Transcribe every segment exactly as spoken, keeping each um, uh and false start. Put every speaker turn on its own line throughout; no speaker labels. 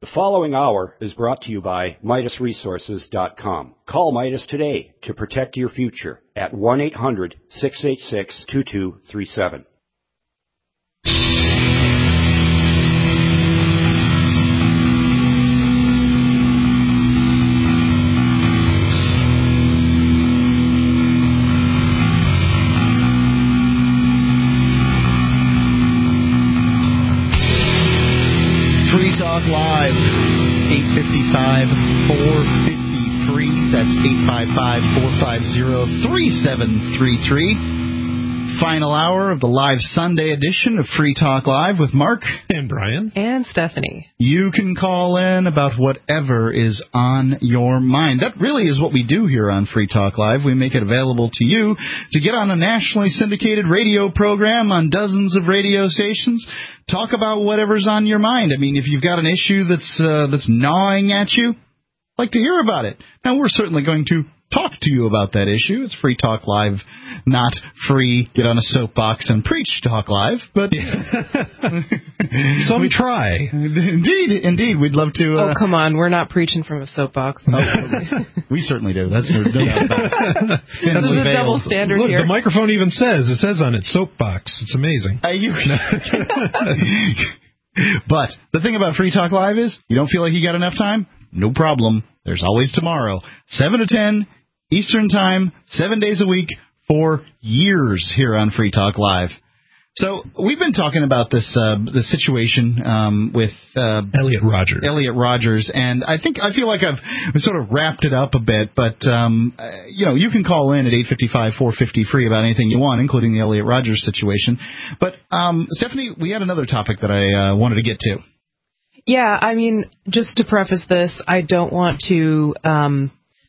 The following hour is brought to you by Midas Resources dot com. Call Midas today to protect your future at one eight hundred, six eight six, two two three seven.
Live, eight five five, four five three. That's eight five five, four five zero, three seven three three. Final hour of the live Sunday edition of Free Talk Live with Mark
and Brian
and Stephanie.
You can call in about whatever is on your mind. That really is what we do here on Free Talk Live. We make it available to you to get on a nationally syndicated radio program on dozens of radio stations. Talk about whatever's on your mind. I mean, if you've got an issue that's uh, that's gnawing at you, I'd like to hear about it. Now, we're certainly going to talk to you about that issue. It's Free Talk Live, not free, get on a soapbox and preach Talk Live. But
some try.
Indeed, indeed. We'd love to.
Uh, oh, come on. We're not preaching from a soapbox.
Oh, we certainly do. That's no doubt about it.
This is a double standard
Look,
here.
The microphone even says, it says on it, soapbox. It's amazing.
Uh, you But the thing about Free Talk Live is, you don't feel like you got enough time? No problem. There's always tomorrow. seven to ten Eastern Time, seven days a week for years here on Free Talk Live. So we've been talking about this uh, this situation um, with uh,
Elliot Rogers.
Elliot Rogers, and I think I feel like I've sort of wrapped it up a bit. But um, uh, you know, you can call in at eight five five, four five zero, free about anything you want, including the Elliot Rogers situation. But um, Stephanie, we had another topic that I uh, wanted to get to.
Yeah, I mean, just to preface this, I don't want to um,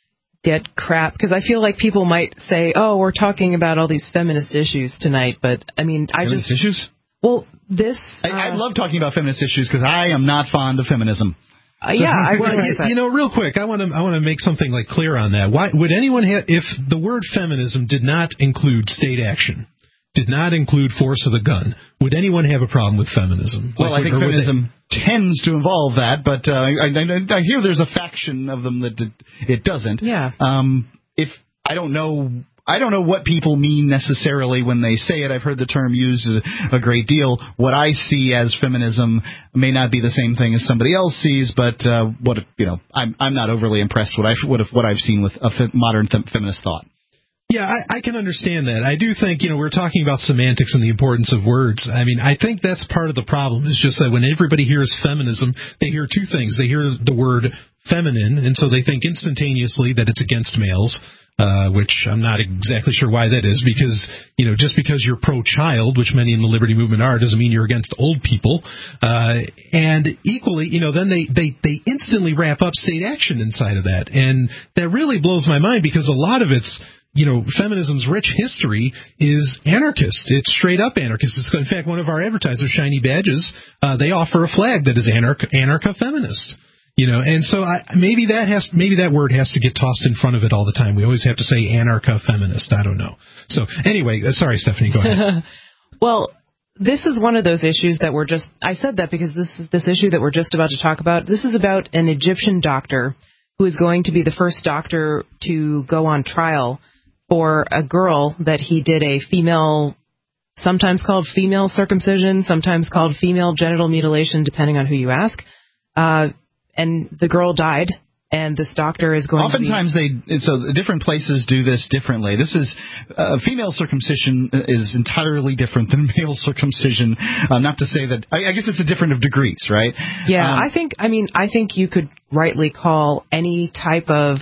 get crap, because I feel like people might say, oh, we're talking about all these feminist issues tonight, but, I mean, I
feminist
just...
issues?
Well, this...
Uh, I, I love talking about feminist issues, because I am not fond of feminism.
Uh, yeah, I
well,
realize
you,
that.
you know, real quick, I want to I want to make something like clear on that. Why would anyone have, if the word feminism did not include state action, did not include force of the gun, would anyone have a problem with feminism?
Well,
like,
I think feminism tends to involve that, but uh, I, I, I hear there's a faction of them that it doesn't.
Yeah.
Um, if I don't know, I don't know what people mean necessarily when they say it. I've heard the term used a, a great deal. What I see as feminism may not be the same thing as somebody else sees, but uh, what you know, I'm I'm not overly impressed with what I've, what I've seen with a fe- modern th- feminist thought.
Yeah, I, I can understand that. I do think, you know, we're talking about semantics and the importance of words. I mean, I think that's part of the problem. It's just that when everybody hears feminism, they hear two things. They hear the word feminine, and so they think instantaneously that it's against males, uh, which I'm not exactly sure why that is, because, you know, just because you're pro-child, which many in the liberty movement are, doesn't mean you're against old people. Uh, and equally, you know, then they, they, they instantly wrap up state action inside of that. And that really blows my mind, because a lot of it's, you know, feminism's rich history is anarchist. It's straight up anarchist. It's, in fact, one of our advertisers, Shiny Badges, uh, they offer a flag that is anarch- anarcha-feminist. You know, and so I, maybe that has maybe that word has to get tossed in front of it all the time. We always have to say anarcha-feminist. I don't know. So anyway, uh, sorry, Stephanie, go ahead.
Well, this is one of those issues that we're just, I said that because this is this issue that we're just about to talk about. This is about an Egyptian doctor who is going to be the first doctor to go on trial for a girl that he did a female, sometimes called female circumcision, sometimes called female genital mutilation, depending on who you ask. Uh, and the girl died, and this doctor is going
Oftentimes
to be...
they, so different places do this differently. This is, uh, female circumcision is entirely different than male circumcision. Uh, not to say that, I, I guess it's a different of degrees, right?
Yeah,
um,
I think, I mean, I think you could rightly call any type of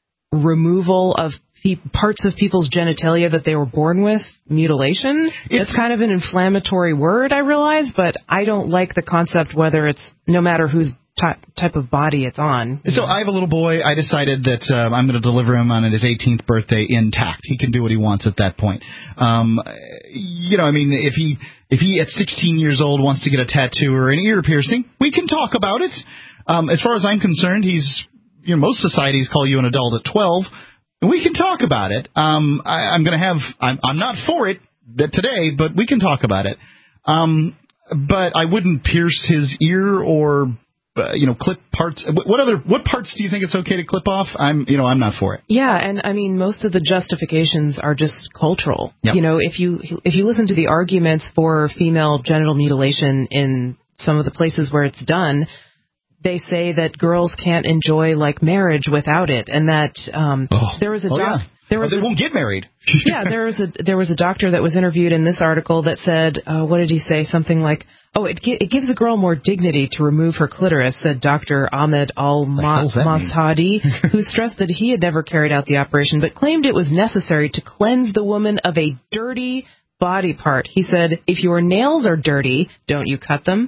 removal of parts of people's genitalia that they were born with mutilation. It's, it's kind of an inflammatory word, I realize, but I don't like the concept whether it's no matter whose ty- type of body it's on.
So know. I have a little boy. I decided that um, I'm going to deliver him on his eighteenth birthday intact. He can do what he wants at that point. Um, you know, I mean, if he if he at sixteen years old wants to get a tattoo or an ear piercing, we can talk about it. Um, as far as I'm concerned, he's, you know, most societies call you an adult at twelve. We can talk about it. Um, I, I'm going to have. I'm, I'm not for it today, but we can talk about it. Um, but I wouldn't pierce his ear or uh, you know, clip parts. What other what parts do you think it's okay to clip off? I'm, you know, I'm not for it.
Yeah, and I mean, most of the justifications are just cultural.
Yep.
You know, if you if you listen to the arguments for female genital mutilation in some of the places where it's done, they say that girls can't enjoy like marriage without it, and that um,
oh.
there was a
oh,
doc-
yeah.
there was
oh, they
a,
won't get married.
yeah, there was a there was a doctor that was interviewed in this article that said, uh, what did he say? Something like, "Oh, it gi- it gives a girl more dignity to remove her clitoris," said Doctor Ahmed Al Mashhadi, who stressed that he had never carried out the operation, but claimed it was necessary to cleanse the woman of a dirty body part. He said, "If your nails are dirty, don't you cut them?"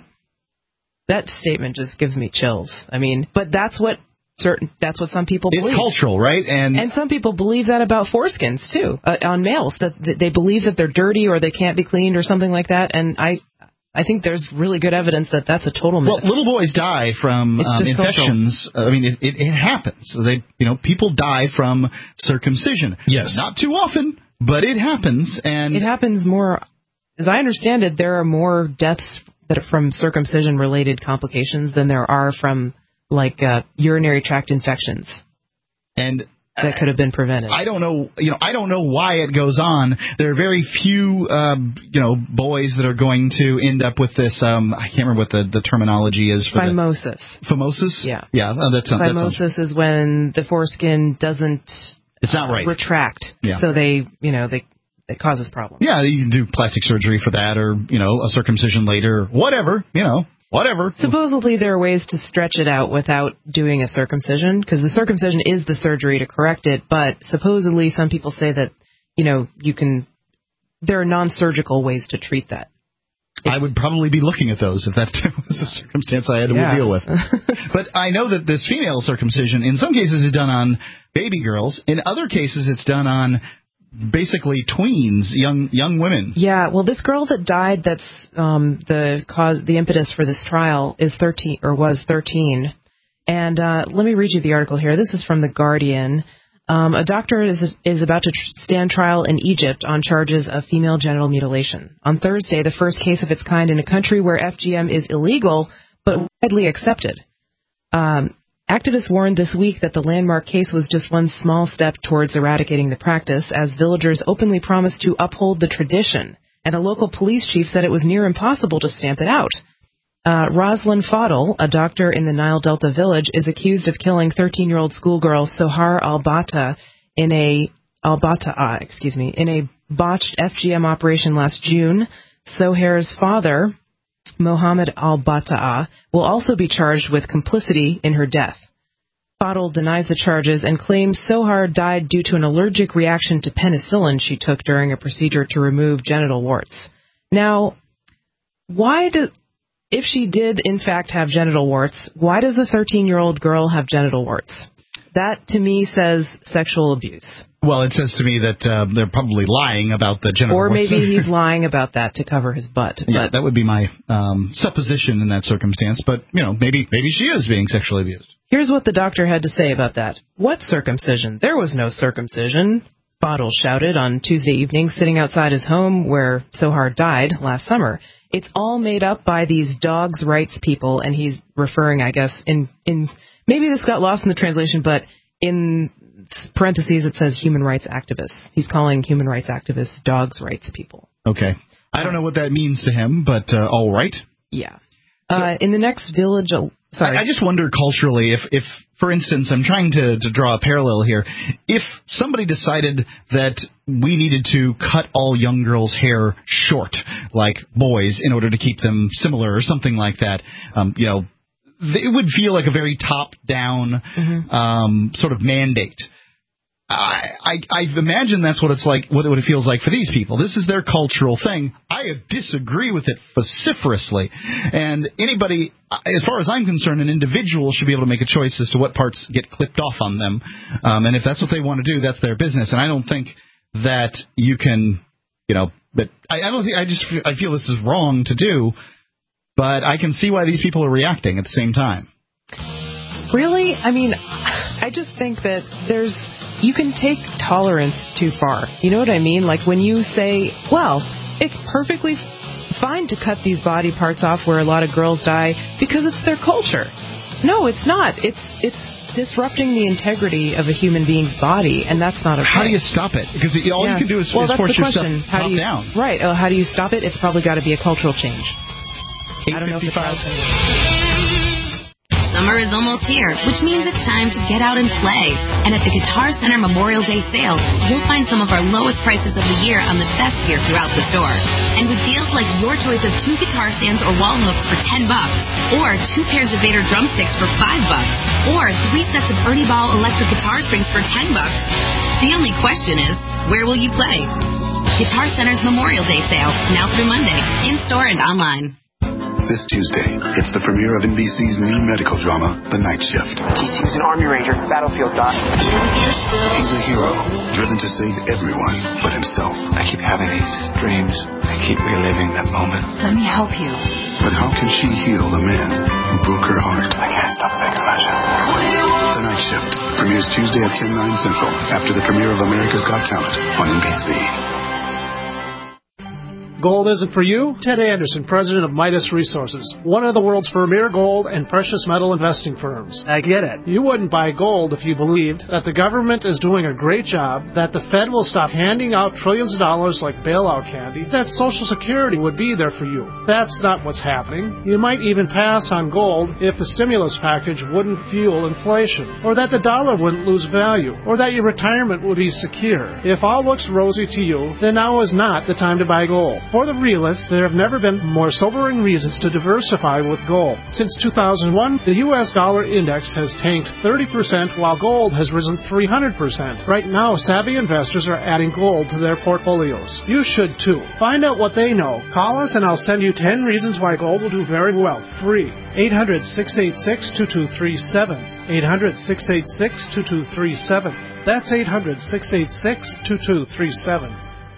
That statement just gives me chills. I mean, but that's what certain that's what some people believe.
It's cultural, right? And
and some people believe that about foreskins too, uh, on males, that, that they believe that they're dirty or they can't be cleaned or something like that. And I I think there's really good evidence that that's a total myth.
Well, little boys die from um, infections. I mean, it, it, it happens. They, you know, people die from circumcision.
Yes,
not too often, but it happens. And
it happens more, as I understand it. There are more deaths that are from circumcision-related complications than there are from like uh, urinary tract infections,
and
that could have been prevented.
I don't know, you know, I don't know why it goes on. There are very few, uh, you know, boys that are going to end up with this. Um, I can't remember what the, the terminology is for
phimosis.
The, phimosis.
Yeah,
yeah. Oh, that's
phimosis
that sounds...
is when the foreskin doesn't.
It's not right.
Retract.
Yeah.
So they, you know, they. It causes problems.
Yeah, you can do plastic surgery for that, or, you know, a circumcision later, whatever, you know, whatever.
Supposedly there are ways to stretch it out without doing a circumcision, because the circumcision is the surgery to correct it, but supposedly some people say that, you know, you can, there are non-surgical ways to treat that. If,
I would probably be looking at those if that was a circumstance I had to
yeah.
deal with. But I know that this female circumcision, in some cases, is done on baby girls. In other cases, it's done on basically tweens, young young women.
Yeah, well, this girl that died, that's um, the cause, the impetus for this trial, is thirteen or was thirteen. And uh, let me read you the article here. This is from The Guardian. Um, a doctor is is about to tr- stand trial in Egypt on charges of female genital mutilation. On Thursday, the first case of its kind in a country where F G M is illegal but widely accepted. Um, Activists warned this week that the landmark case was just one small step towards eradicating the practice, as villagers openly promised to uphold the tradition, and a local police chief said it was near impossible to stamp it out. Uh, Roslyn Fadl, a doctor in the Nile Delta village, is accused of killing thirteen-year-old schoolgirl Sohar Al-Bata in a Al-Bata'a, excuse me, in a botched F G M operation last June. Sohair's father, Mohammed Al-Bata'a, will also be charged with complicity in her death. Fadl denies the charges and claims Sohar died due to an allergic reaction to penicillin she took during a procedure to remove genital warts. Now, why do, if she did in fact have genital warts, why does the thirteen-year-old girl have genital warts? That, to me, says sexual abuse.
Well, it says to me that uh, they're probably lying about the genital
Or
warts.
maybe he's lying about that to cover his butt.
Yeah,
but
that would be my um, supposition in that circumstance. But, you know, maybe maybe she is being sexually abused.
Here's what the doctor had to say about that. What circumcision? There was no circumcision, Fadl shouted on Tuesday evening, sitting outside his home where Sohar died last summer. It's all made up by these dogs' rights people, and he's referring, I guess, in, in maybe this got lost in the translation, but in parentheses it says human rights activists. He's calling human rights activists dogs' rights people.
Okay. I don't know what that means to him, but uh, all right.
Yeah. So, uh, in the next village... Uh, sorry.
I, I just wonder culturally if, if, for instance, I'm trying to, to draw a parallel here. If somebody decided that we needed to cut all young girls' hair short, like boys, in order to keep them similar or something like that, um, you know, it would feel like a very top-down mm-hmm. um, sort of mandate. I, I, I imagine that's what it's like, what it feels like for these people. This is their cultural thing. I disagree with it vociferously. And anybody, as far as I'm concerned, an individual should be able to make a choice as to what parts get clipped off on them. Um, and if that's what they want to do, that's their business. And I don't think that you can, you know, but I, I don't think, I just, I feel this is wrong to do. But I can see why these people are reacting at the same time.
Really? I mean, I just think that there's, you can take tolerance too far. You know what I mean? Like when you say, well, it's perfectly fine to cut these body parts off where a lot of girls die because it's their culture. No, it's not. It's it's disrupting the integrity of a human being's body, and that's not okay.
How do you stop it? Because all
yeah.
you can do is,
well,
is force yourself
how
top
do you,
down.
Right. Uh, how do you stop it? It's probably got to be a cultural change. I don't know if it's
Summer is almost here, which means it's time to get out and play. And at the Guitar Center Memorial Day sale, you'll find some of our lowest prices of the year on the best gear throughout the store. And with deals like your choice of two guitar stands or wall hooks for ten bucks, or two pairs of Vader drumsticks for five bucks, or three sets of Ernie Ball electric guitar strings for ten bucks, the only question is, where will you play? Guitar Center's Memorial Day sale, now through Monday, in-store and online.
This Tuesday, it's the premiere of N B C's new medical drama, The Night Shift.
T C's an Army Ranger, battlefield doc.
He's a hero, driven to save everyone but himself.
I keep having these dreams. I keep reliving that moment.
Let me help you.
But how can she heal the man who broke her heart?
I can't stop thinking about you.
The Night Shift premieres Tuesday at ten, nine Central, after the premiere of America's Got Talent on N B C.
Gold isn't for you? Ted Anderson, president of Midas Resources, one of the world's premier gold and precious metal investing firms. I get it. You wouldn't buy gold if you believed that the government is doing a great job, that the Fed will stop handing out trillions of dollars like bailout candy, that Social Security would be there for you. That's not what's happening. You might even pass on gold if the stimulus package wouldn't fuel inflation, or that the dollar wouldn't lose value, or that your retirement would be secure. If all looks rosy to you, then now is not the time to buy gold. For the realists, there have never been more sobering reasons to diversify with gold. Since two thousand one, the U S dollar index has tanked thirty percent while gold has risen three hundred percent. Right now, savvy investors are adding gold to their portfolios. You should too. Find out what they know. Call us and I'll send you ten reasons why gold will do very well. Free. eight hundred, six eight six, two two three seven. eight hundred, six eight six, two two three seven. That's eight hundred, six eight six, two two three seven.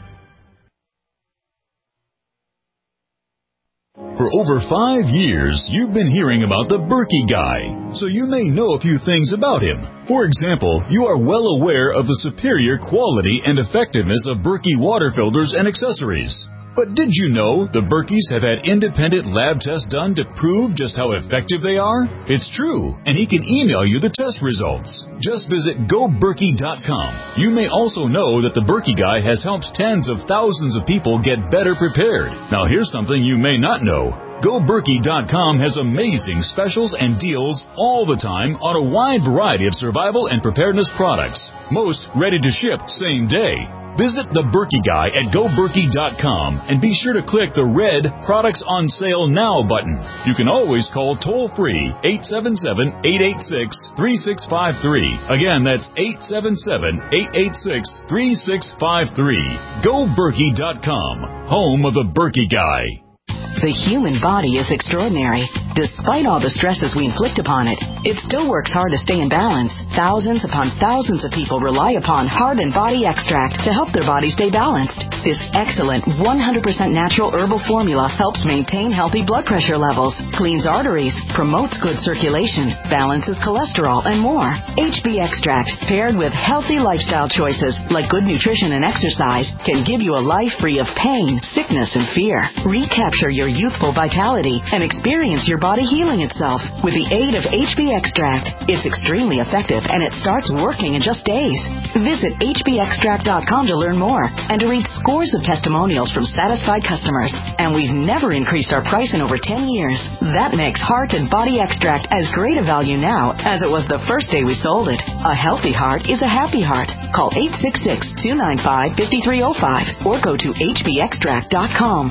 For over five years, you've been hearing about the Berkey Guy, so you may know a few things about him. For example, you are well aware of the superior quality and effectiveness of Berkey water filters and accessories. But did you know the Berkeys have had independent lab tests done to prove just how effective they are? It's true, and he can email you the test results. Just visit go berkey dot com. You may also know that the Berkey Guy has helped tens of thousands of people get better prepared. Now here's something you may not know. go berkey dot com has amazing specials and deals all the time on a wide variety of survival and preparedness products. Most ready to ship same day. Visit the Berkey Guy at go berkey dot com and be sure to click the red Products on Sale Now button. You can always call toll-free eight seven seven, eight eight six, three six five three. Again, that's eight seven seven, eight eight six, three six five three. go berkey dot com, home of the Berkey Guy.
The human body is extraordinary. Despite all the stresses we inflict upon it, it still works hard to stay in balance. Thousands upon thousands of people rely upon Heart and Body Extract to help their body stay balanced. This excellent one hundred percent natural herbal formula helps maintain healthy blood pressure levels, cleans arteries, promotes good circulation, balances cholesterol, and more. H B Extract, paired with healthy lifestyle choices like good nutrition and exercise, can give you a life free of pain, sickness, and fear. Recapture your youthful vitality and experience your body healing itself with the aid of H B Extract. It's extremely effective and it starts working in just days. Visit H B extract dot com to learn more and to read scores of testimonials from satisfied customers. And we've never increased our price in over ten years. That makes Heart and Body Extract as great a value now as it was the first day we sold it. A healthy heart is a happy heart. Call eight six six, two nine five, five three zero five or go to H B extract dot com.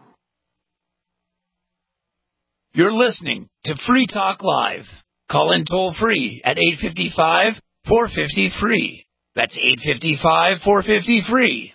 You're listening to Free Talk Live. Call in toll-free at eight five five, four five zero, free. That's eight five five, four five zero, free.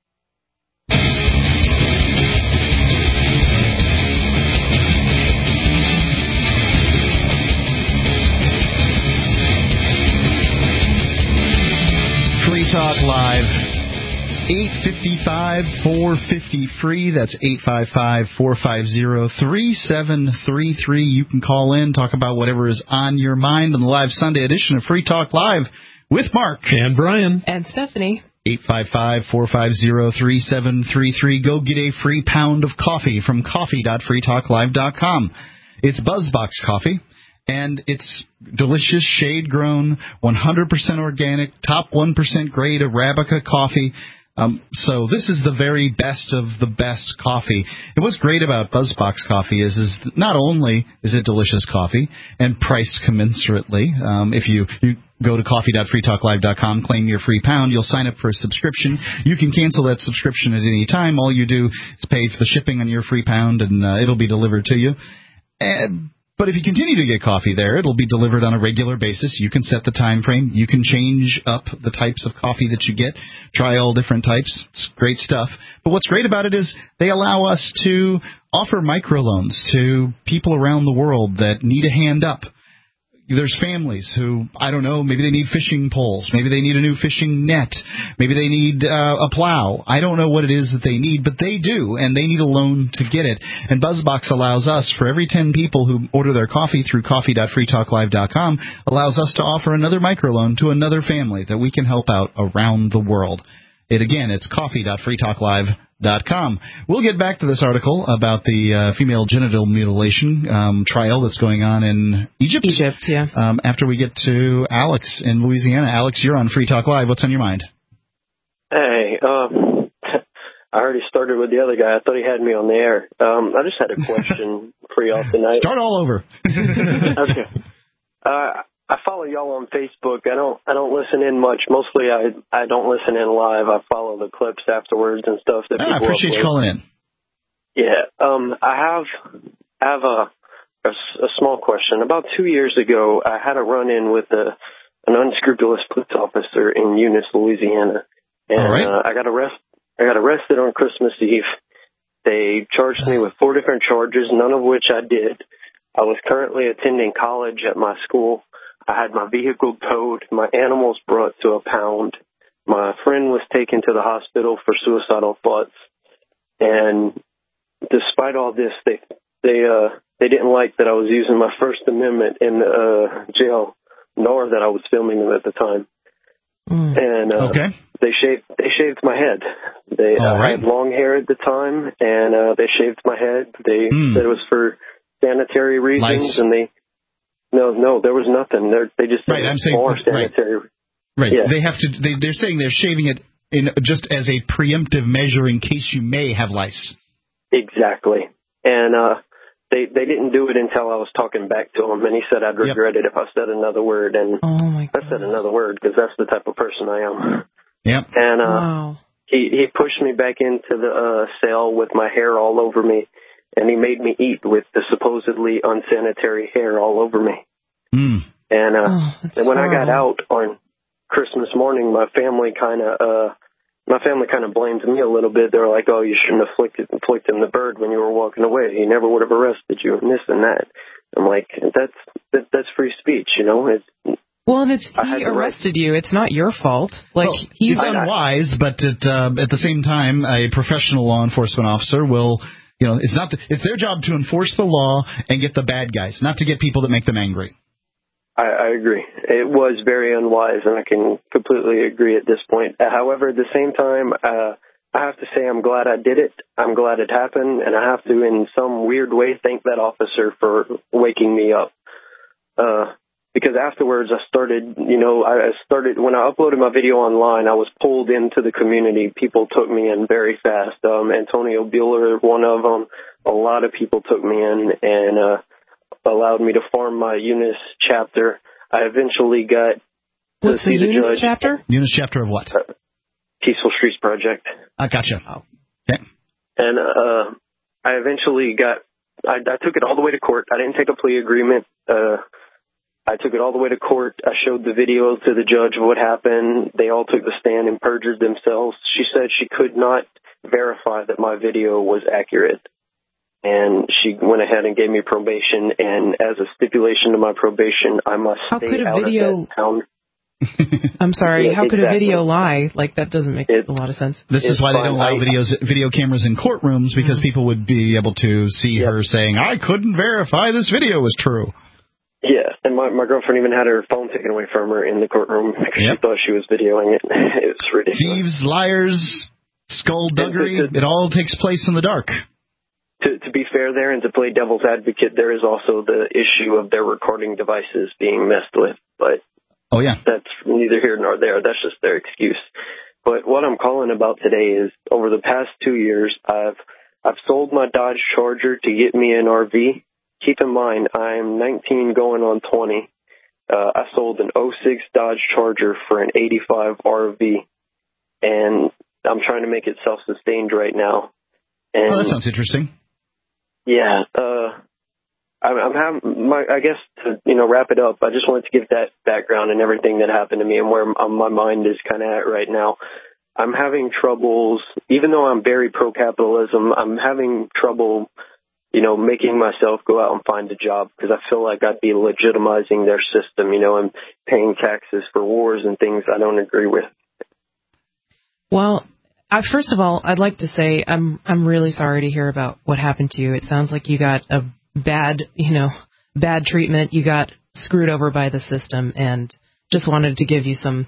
Free Talk Live. eight five five, four five zero, free. That's eight five five, four five zero, three seven three three. You can call in, talk about whatever is on your mind on the live Sunday edition of Free Talk Live with Mark.
And Brian.
And Stephanie.
eight five five, four five zero, three seven three three. Go get a free pound of coffee from coffee dot free talk live dot com. It's BuzzBox Coffee. And it's delicious, shade-grown, one hundred percent organic, top one percent grade Arabica coffee. Um, so this is the very best of the best coffee. And what's great about BuzzBox coffee is, is not only is it delicious coffee and priced commensurately. Um, if you, you go to coffee dot free talk live dot com, claim your free pound, you'll sign up for a subscription. You can cancel that subscription at any time. All you do is pay for the shipping on your free pound, and uh, it'll be delivered to you. And But if you continue to get coffee there, it'll be delivered on a regular basis. You can set the time frame. You can change up the types of coffee that you get. Try all different types. It's great stuff. But what's great about it is they allow us to offer microloans to people around the world that need a hand up. There's families who, I don't know, maybe they need fishing poles. Maybe they need a new fishing net. Maybe they need uh, a plow. I don't know what it is that they need, but they do, and they need a loan to get it. And BuzzBox allows us, for every ten people who order their coffee through coffee dot free talk live dot com, allows us to offer another microloan to another family that we can help out around the world. It again, it's coffee dot free talk live dot com. We'll get back to this article about the uh, female genital mutilation um, trial that's going on in Egypt.
Egypt, yeah.
Um, after we get to Alex in Louisiana. Alex, you're on Free Talk Live. What's on your mind?
Hey, um, I already started with the other guy. I thought he had me on the air. Um, I just had a question for y'all tonight.
Start all over.
Okay. Uh, I follow y'all on Facebook. I don't I don't listen in much. Mostly I I don't listen in live. I follow the clips afterwards and stuff that
ah,
people
I appreciate
upload.
you calling in.
Yeah. Um I have I have a, a a small question. About two years ago, I had a run in with a an unscrupulous police officer in Eunice, Louisiana. And
all right.
uh, I got arrested I got arrested on Christmas Eve. They charged me with four different charges, none of which I did. I was currently attending college at my school. I had my vehicle towed, my animals brought to a pound. My friend was taken to the hospital for suicidal thoughts. And despite all this, they they uh they didn't like that I was using my First Amendment in the uh, jail, nor that I was filming them at the time. Mm. And uh, okay. they shaved they shaved my head. They uh, right. I had long hair at the time, and uh, they shaved my head. They mm. said it was for sanitary reasons, Lice. and they. No, no, there was nothing. They're, they just
right. I'm saying
more sanitary.
Right. right.
Yeah.
They have to. They, they're saying they're shaving it in just as a preemptive measure in case you may have lice.
Exactly. And uh, they they didn't do it until I was talking back to him, and he said I'd regret yep. it if I said another word. And
oh my
I said another word because that's the type of person I am.
Yep.
And uh,
wow.
he he pushed me back into the uh, cell with my hair all over me. And he made me eat with the supposedly unsanitary hair all over me.
Mm.
And, uh,
oh,
and when
horrible.
I got out on Christmas morning, my family kind of, uh, my family kind of blamed me a little bit. They were like, "Oh, you shouldn't have flicked, flicked him the bird when you were walking away. He never would have arrested you," and this and that. I'm like, that's that, that's free speech, you know. It's,
well, and it's he arrested you. It's not your fault. Like
well,
he's
it's unwise, but at, uh, at the same time, a professional law enforcement officer will. You know, it's not the, it's their job to enforce the law and get the bad guys, not to get people that make them angry.
I, I agree. It was very unwise, and I can completely agree at this point. However, at the same time, uh, I have to say I'm glad I did it. I'm glad it happened, and I have to, in some weird way, thank that officer for waking me up. Uh, because afterwards, I started, you know, I started, when I uploaded my video online, I was pulled into the community. People took me in very fast. Um, Antonio Bueller, one of them. A lot of people took me in and uh, allowed me to form my Eunice chapter. I eventually got to
What's
see
the,
the
Eunice
judge.
chapter?
Eunice chapter of what?
Uh, Peaceful Streets Project.
I gotcha.
Oh.
Okay.
And uh, I eventually got, I, I took it all the way to court. I didn't take a plea agreement. Uh, I took it all the way to court. I showed the video to the judge of what happened. They all took the stand and perjured themselves. She said she could not verify that my video was accurate. And she went ahead and gave me probation. And as a stipulation to my probation, I must
How
stay
could a
out
video...
of that town.
I'm sorry.
Yeah,
how could
exactly.
a video lie? Like, that doesn't make
it,
a lot of sense.
This is why they don't allow videos, video cameras in courtrooms, because mm-hmm. people would be able to see yep. her saying, "I couldn't verify this video was true."
Yeah, and my, my girlfriend even had her phone taken away from her in the courtroom because yep. she thought she was videoing it. It was ridiculous.
Thieves, liars, skullduggery, it all takes place in the dark.
To, to to be fair there and to play devil's advocate, there is also the issue of their recording devices being messed with. But
oh yeah,
that's neither here nor there. That's just their excuse. But what I'm calling about today is over the past two years, I've I've sold my Dodge Charger to get me an R V. Keep in mind, I'm nineteen going on twenty. Uh, I sold an oh six Dodge Charger for an eighty-five R V, and I'm trying to make it self-sustained right now. And
oh, that sounds interesting.
Yeah, uh, I'm, I'm having my, I guess to, you know, wrap it up, I just wanted to give that background and everything that happened to me and where my mind is kind of at right now. I'm having troubles, even though I'm very pro-capitalism, I'm having trouble, you know, making myself go out and find a job because I feel like I'd be legitimizing their system, you know, and paying taxes for wars and things I don't agree with.
Well, I, first of all, I'd like to say I'm I'm really sorry to hear about what happened to you. It sounds like you got a bad, you know, bad treatment. You got screwed over by the system, and just wanted to give you some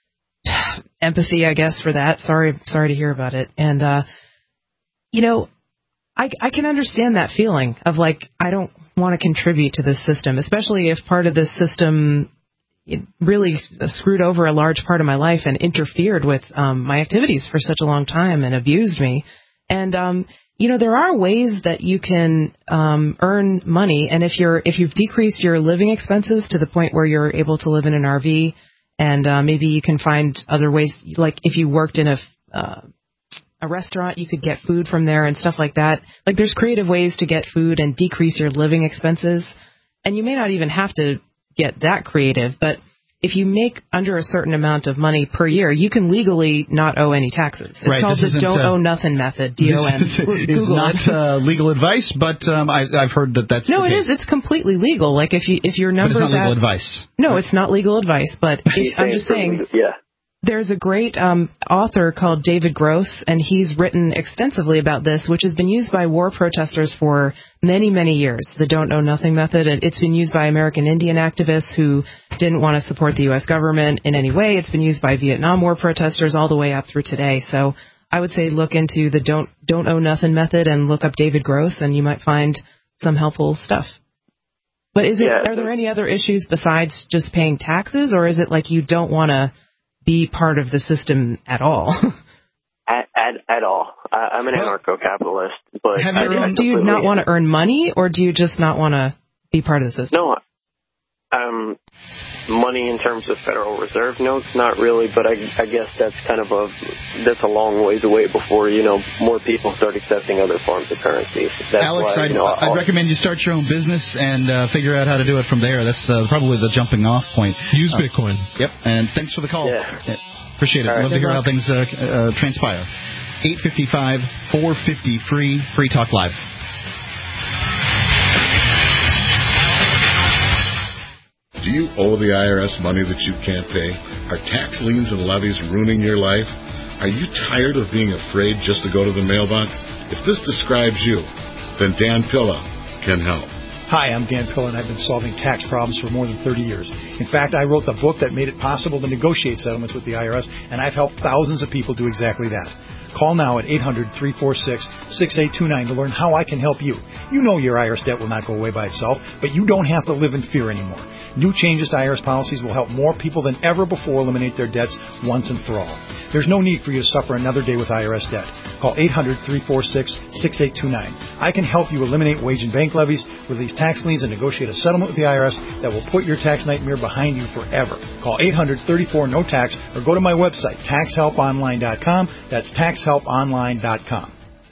empathy, I guess, for that. Sorry, sorry to hear about it. And uh, you know, I I can understand that feeling of like I don't want to contribute to this system, especially if part of this system it really screwed over a large part of my life and interfered with um, my activities for such a long time and abused me. And, um, you know, there are ways that you can um, earn money. And if you're if you've decreased your living expenses to the point where you're able to live in an R V, and uh, maybe you can find other ways, like if you worked in a uh, a restaurant, you could get food from there and stuff like that. Like there's creative ways to get food and decrease your living expenses. And you may not even have to get that creative, but if you make under a certain amount of money per year, you can legally not owe any taxes. It's
right,
called the don't uh, owe nothing method, D O N.
It's not uh, legal advice, but um, I, I've heard that that's
no,
the
it
case.
is. It's completely legal. Like if you if your numbers,
but it's not legal
add,
advice.
No, it's not legal advice. But if, I'm just saying.
Yeah.
There's a great um, author called David Gross, and he's written extensively about this, which has been used by war protesters for many, many years, the Don't Know Nothing method. It's been used by American Indian activists who didn't want to support the U S government in any way. It's been used by Vietnam War protesters all the way up through today. So I would say look into the Don't Don't Owe Nothing method and look up David Gross, and you might find some helpful stuff. But is it?
Yeah.
Are there any other issues besides just paying taxes, or is it like you don't want to be part of the system at all?
at, at at all. I, I'm an
well,
anarcho-capitalist, but
have
I,
you,
I
do you not want to earn money, or do you just not want to be part of the system?
No, um, money in terms of Federal Reserve notes, not really. But I, I guess that's kind of a that's a long ways away before you know more people start accepting other forms of currency. That's
Alex,
why,
I'd,
you know,
I'd recommend you start your own business and uh, figure out how to do it from there. That's uh, probably the jumping off point.
Use
uh,
Bitcoin.
Yep, and thanks for the call.
Yeah.
Yeah, appreciate it.
All right,
love to hear
luck.
how things uh, uh, transpire. eight five five, four five zero, free, Free Talk Live.
Do you owe the I R S money that you can't pay? Are tax liens and levies ruining your life? Are you tired of being afraid just to go to the mailbox? If this describes you, then Dan Pilla can help.
Hi, I'm Dan Pilla, and I've been solving tax problems for more than thirty years. In fact, I wrote the book that made it possible to negotiate settlements with the I R S, and I've helped thousands of people do exactly that. Call now at eight hundred, three four six, six eight two nine to learn how I can help you. You know your I R S debt will not go away by itself, but you don't have to live in fear anymore. New changes to I R S policies will help more people than ever before eliminate their debts once and for all. There's no need for you to suffer another day with I R S debt. Call eight hundred, three four six, six eight two nine. I can help you eliminate wage and bank levies, release tax liens, and negotiate a settlement with the I R S that will put your tax nightmare behind you forever. Call eight hundred, thirty-four, no tax or go to my website, tax help online dot com. That's tax help online dot com.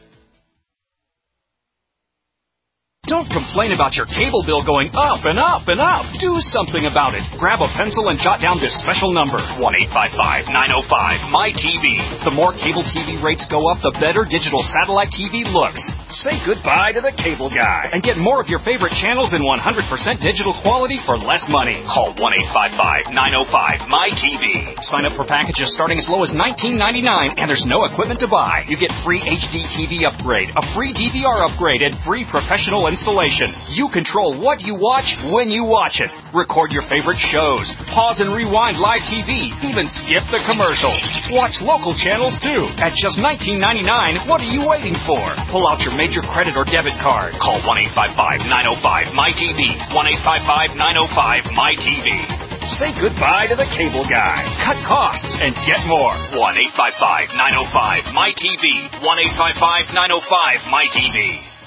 Don't complain about your cable bill going up and up and up. Do something about it. Grab a pencil and jot down this special number, one eight five five, nine oh five, M Y T V. The more cable T V rates go up, the better digital satellite T V looks. Say goodbye to the cable guy and get more of your favorite channels in one hundred percent digital quality for less money. Call one eight five five, nine oh five, M Y T V. Sign up for packages starting as low as nineteen ninety-nine, and there's no equipment to buy. You get free H D T V upgrade, a free D V R upgrade, and free professional installation. installation. You control what you watch when you watch it. Record your favorite shows. Pause and rewind live T V. Even skip the commercials. Watch local channels too. At just nineteen ninety-nine dollars, what are you waiting for? Pull out your major credit or debit card. Call one eight five five, nine oh five, M Y T V. one eight five five, nine oh five, M Y T V. Say goodbye to the cable guy. Cut costs and get more. one eight five five, nine oh five, M Y T V. one eight five five, nine oh five, M Y T V.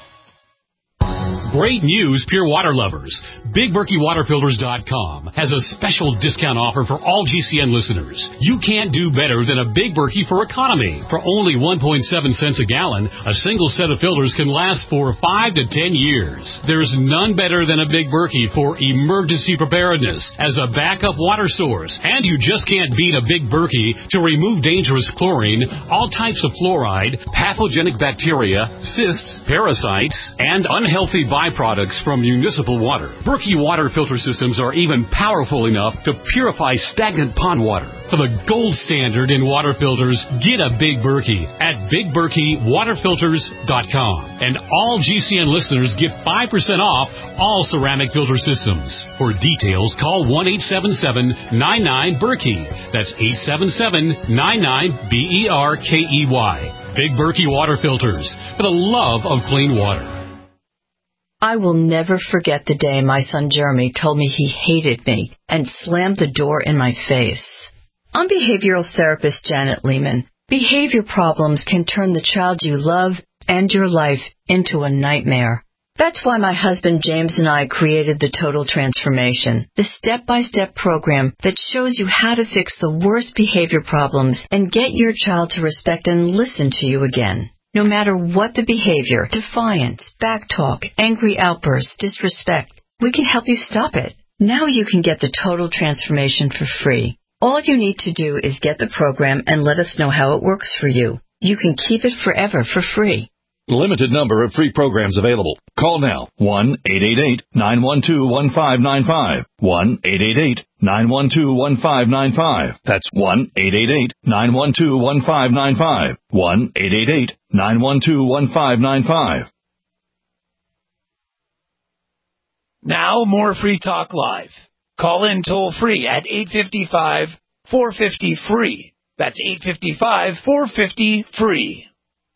Great news, Pure Water lovers. Big Berkey Water Filters dot com has a special discount offer for all G C N listeners. You can't do better than a Big Berkey for economy. For only one point seven cents a gallon, a single set of filters can last for five to ten years. There's none better than a Big Berkey for emergency preparedness as a backup water source. And you just can't beat a Big Berkey to remove dangerous chlorine, all types of fluoride, pathogenic bacteria, cysts, parasites, and unhealthy byproducts from municipal water. Berkey water filter systems are even powerful enough to purify stagnant pond water. For the gold standard in water filters, get a Big Berkey at Big Berkey Water Filters dot com. And all G C N listeners get five percent off all ceramic filter systems. For details, call one eight seven seven, nine nine, Berkey. That's eight seven seven, nine nine, B E R K E Y. Big Berkey Water Filters, for the love of clean water.
I will never forget the day my son Jeremy told me he hated me and slammed the door in my face. I'm behavioral therapist Janet Lehman. Behavior problems can turn the child you love and your life into a nightmare. That's why my husband James and I created the Total Transformation, the step-by-step program that shows you how to fix the worst behavior problems and get your child to respect and listen to you again. No matter what the behavior, defiance, backtalk, angry outbursts, disrespect, we can help you stop it. Now you can get the Total Transformation for free. All you need to do is get the program and let us know how it works for you. You can keep it forever for free.
Limited number of free programs available. Call now. one eight eight eight, nine one two, one five nine five. one eight eight eight, nine one two, one five nine five. That's one eight eight eight, nine one two, one five nine five. one eight eight eight, nine one two, one five nine five.
Now more Free Talk Live. Call in toll free at eight five five, four five zero, free. That's eight five five, four five zero, free.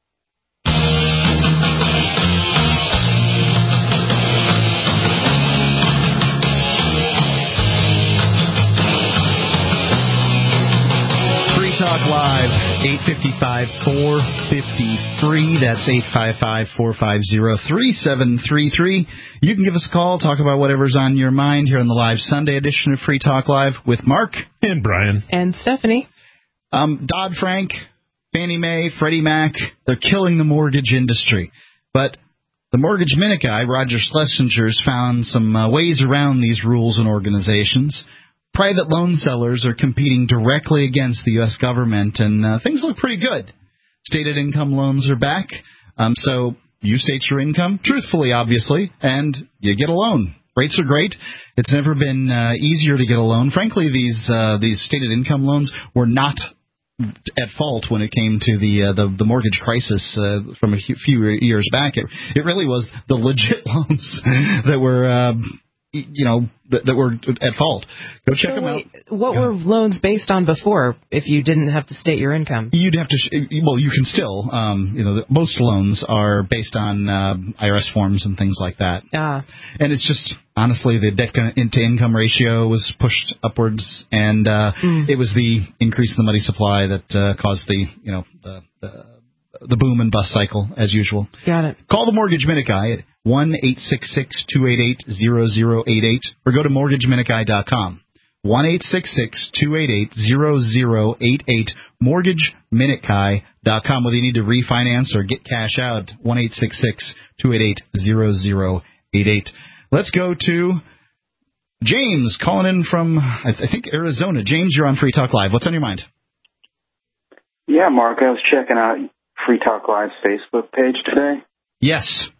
Talk Live, eight five five, four five zero, free. That's eight five five, four five zero, three seven three three. You can give us a call, talk about whatever's on your mind here on the live Sunday edition of Free Talk Live with Mark.
And Brian.
And Stephanie.
Um, Dodd-Frank, Fannie Mae, Freddie Mac, they're killing the mortgage industry. But the Mortgage Minute guy, Roger Schlesinger's, found some uh, ways around these rules and organizations. Private loan sellers are competing directly against the U S government, and uh, things look pretty good. Stated income loans are back, um, so you state your income, truthfully, obviously, and you get a loan. Rates are great. It's never been uh, easier to get a loan. Frankly, these uh, these stated income loans were not at fault when it came to the uh, the, the mortgage crisis uh, from a few years back. It, it really was the legit loans that were... Uh, you know, that, that were at fault. Go check so them wait,
out. What yeah. were loans based on before if you didn't have to state your income?
You'd have to, sh- well, you can still, um, you know, the, most loans are based on uh, I R S forms and things like that.
Ah.
And it's just, honestly, the debt to income ratio was pushed upwards, and uh, mm. it was the increase in the money supply that uh, caused the, you know, the, the the boom and bust cycle, as usual.
Got it.
Call the Mortgage Minute Guy at one eight six six, two eight eight, zero zero eight eight or go to mortgage minute guy dot com. one eight six six, two eight eight, zero zero eight eight, mortgage minute guy dot com. Whether you need to refinance or get cash out, one eight six six, two eight eight, zero zero eight eight. Let's go to James calling in from, I, th- I think, Arizona. James, you're on Free Talk Live. What's on your mind?
Yeah, Mark, I was checking out Free Talk Live's Facebook page today.
Yes.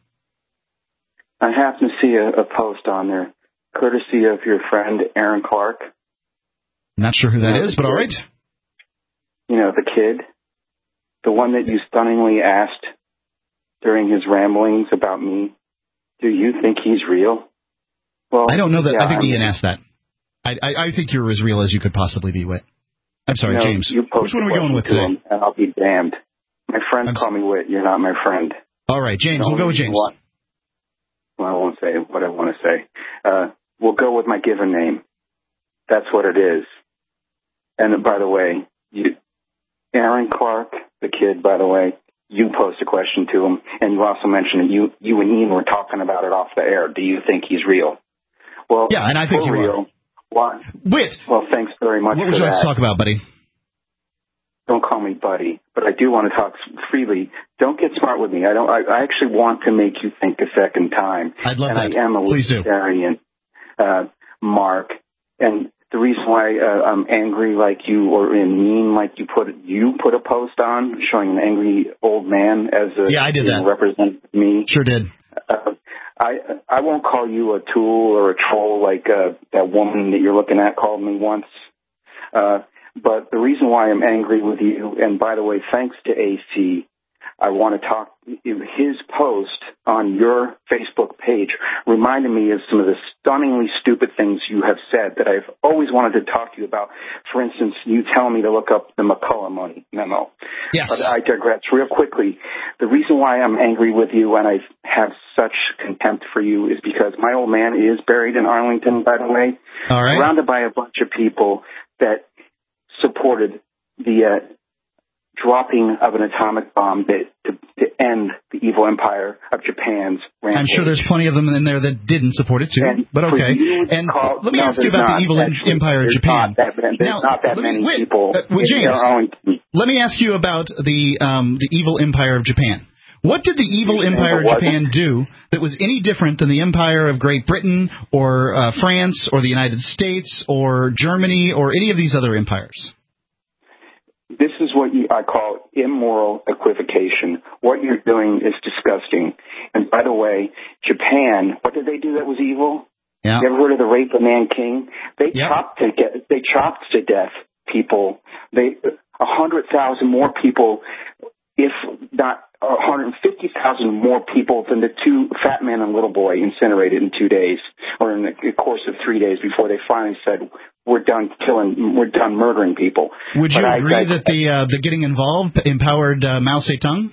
I happened to see a, a post on there, courtesy of your friend Aaron Clark.
Not sure who that you know, is, but kid. All right.
You know, the kid, the one that you stunningly asked during his ramblings about me Do you think he's real? Well,
I don't know that.
Yeah,
I think
I mean,
Ian asked that. I, I, I think you're as real as you could possibly be, Whit. I'm sorry,
you know,
James.
You
Which one are we going with today?
Him, and I'll be damned. My friends
I'm
call me Whit. You're not my friend.
All right, James. We'll go with James.
Want, well, I won't say what I want to say. Uh, we'll go with my given name. That's what it is. And by the way, you, Aaron Clark, the kid, by the way, you posed a question to him, and you also mentioned that you, you and Ian were talking about it off the air. Do you think he's real? Well,
yeah, and I think
for
you
real.
are.
Why?
Whit.
Well, thanks very much
what
for
would you
that.
like to talk about, buddy?
Don't call me buddy, but I do want to talk freely. Don't get smart with me. I don't. I, I actually want to make you think a second time.
I'd love
and
that.
I am a
Please do.
libertarian, uh, Mark. And the reason why uh, I'm angry like you, or mean like you put you put a post on showing an angry old man as a
yeah, I did that.
represent me.
Sure did.
Uh, I I won't call you a tool or a troll like uh, that woman that you're looking at called me once. Uh, but the reason why I'm angry with you, and by the way, thanks to A C, I want to talk. His post on your Facebook page reminded me of some of the stunningly stupid things you have said that I've always wanted to talk to you about. For instance, you telling me to look up the McCullough money memo.
Yes.
But I digress real quickly. The reason why I'm angry with you and I have such contempt for you is because my old man is buried in Arlington, by the way,
All right.
surrounded by a bunch of people that supported the uh, dropping of an atomic bomb that, to, to end the evil empire of Japan's rampage.
I'm sure there's plenty of them in there that didn't support it too,
and
but okay. And
call,
let me
no,
ask you about
not,
the evil
actually,
empire of
there's
Japan.
Not that, there's
now,
not that
me,
many
wait,
people.
Uh, well, James,
own...
let me ask you about the um, the evil empire of Japan. What did the evil empire of Japan do that was any different than the empire of Great Britain or uh, France or the United States or Germany or any of these other empires?
This is what you, I call immoral equivocation. What you're doing is disgusting. And by the way, Japan, what did they do that was evil?
Yeah.
You ever heard of the rape of Nanking? They
yeah.
chopped to get, they chopped to death people. They a hundred thousand more people, if not one hundred fifty thousand more people than the two fat men and little boy incinerated in two days, or in the course of three days before they finally said, we're done killing, we're done murdering people.
Would you
but
agree
I, I,
that the uh, the getting involved empowered uh, Mao Zedong?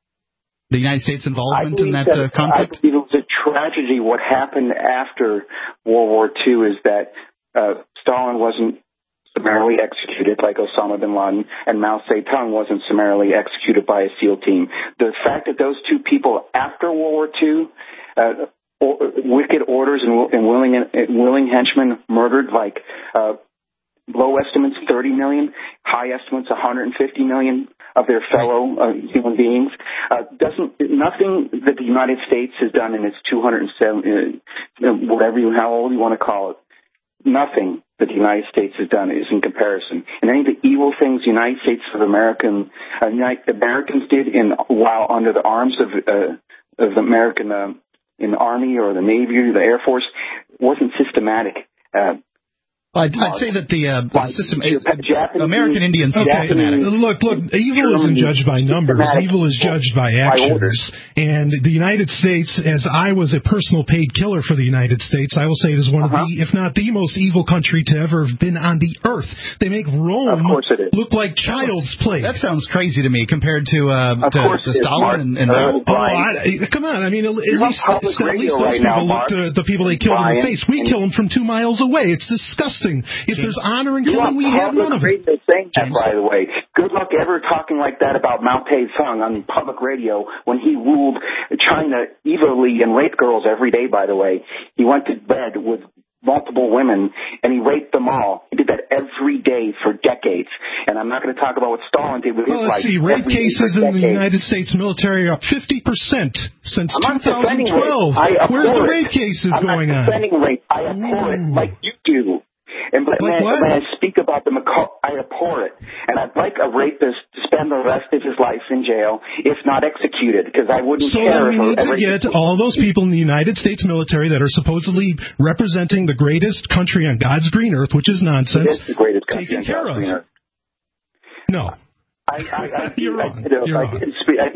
The United States involvement in that,
that
uh, conflict?
I believe it was a tragedy. What happened after World War Two is that uh, Stalin wasn't summarily executed like Osama bin Laden, and Mao Zedong wasn't summarily executed by a SEAL team. The fact that those two people after World War Two, uh, or, wicked orders and, and willing and willing henchmen murdered like uh, low estimates thirty million, high estimates one hundred fifty million of their fellow uh, human beings, uh, doesn't nothing that the United States has done in its two hundred seven, uh, whatever you how old you want to call it, nothing that the United States has done is in comparison. And any of the evil things the United States of American uh, United Americans did in while under the arms of uh, of the American uh, in the Army or the Navy or the Air Force wasn't systematic. Uh,
I'd, I'd say that the, uh, the system,
Japanese,
American Indians are
okay.
systematic.
Look, look, evil isn't judged by numbers. Evil is judged by actions. And the United States, as I was a personal paid killer for the United States, I will say it is one uh-huh. of the, if not the most evil country to ever have been on the earth. They make Rome look like child's play.
That sounds crazy to me compared to, uh, to, to Stalin and, and
uh, oh, I, come on. I mean, at least, at least those right people now, look to the people they killed Brian, in the face. We kill them from two miles away. It's disgusting. If James, there's honor in killing, we have none of it.
Saying that, by the way, good luck ever talking like that about Mao Zedong on public radio when he ruled China evilly and raped girls every day. By the way, he went to bed with multiple women and he raped them all. He did that every day for decades. And I'm not going to talk about what Stalin did with
well,
his
let's
life.
See, rape cases in the United States military are up fifty percent since two thousand twelve. Where's the rape cases
I'm
going
not defending
on?
Rape. I abhor it like you do. And but
like
when, when I speak about the McCall, I abhor it. And I'd like a rapist to spend the rest of his life in jail, if not executed, because I wouldn't
so
care.
So then we need
to
get all those people in the United States military that are supposedly representing the greatest country on God's green earth, which is nonsense,
it is the greatest country
taken care of. No.
I, I, I,
You're
I,
wrong.
I,
You're
I,
wrong.
didn't speak, I didn't speak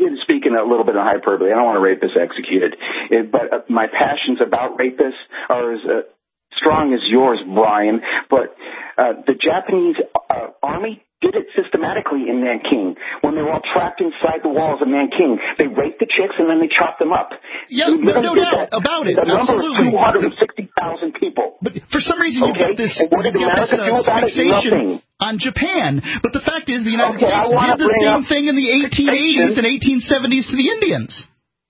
speaking a little bit in hyperbole. I don't want a rapist executed. It, but uh, my passions about rapists are as uh, strong as yours, Brian. But uh, the Japanese uh, army did it systematically in Nanking. When they were all trapped inside the walls of Nanking, they raped the chicks and then they chopped them up.
Yeah, no, no doubt about it.
The number
Absolutely.
of two hundred sixty thousand people.
But for some reason, you
okay?
get this,
and what did
you get this
America
uh,
do about
fixation
it? Nothing.
on Japan. But the fact is, the United
Okay,
States did the same thing in the eighteen eighties and eighteen seventies to the Indians.